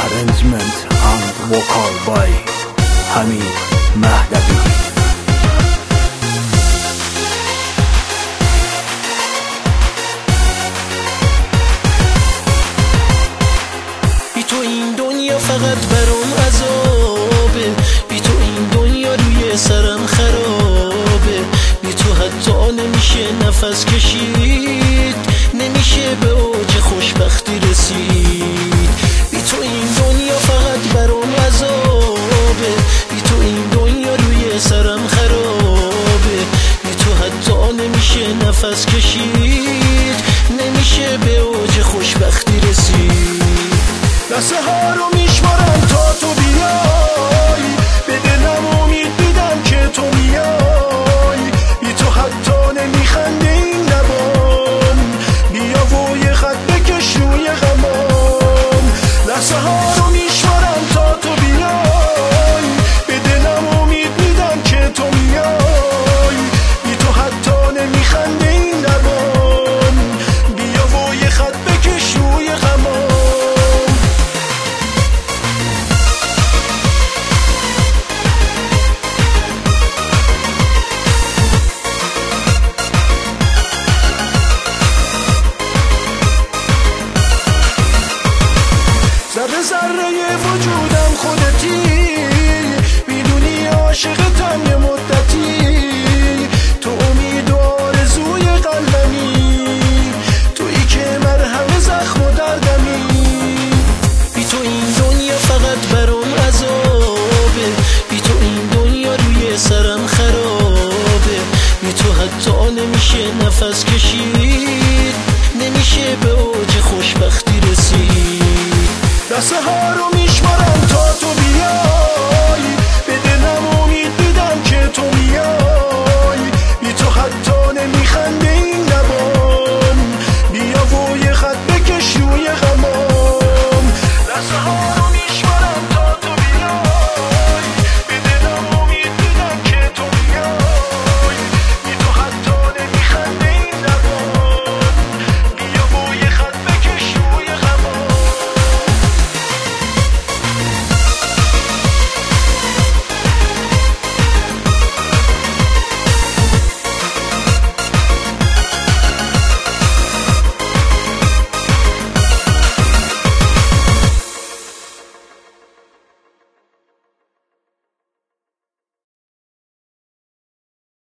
arrangement and vocal by Hamid Mahdavi. بی تو این دنیا فقط برام عذابه، بی تو این دنیا روی سرم خرابه، بی تو حتی نمیشه نفس کشید، نمیشه به اوج خوش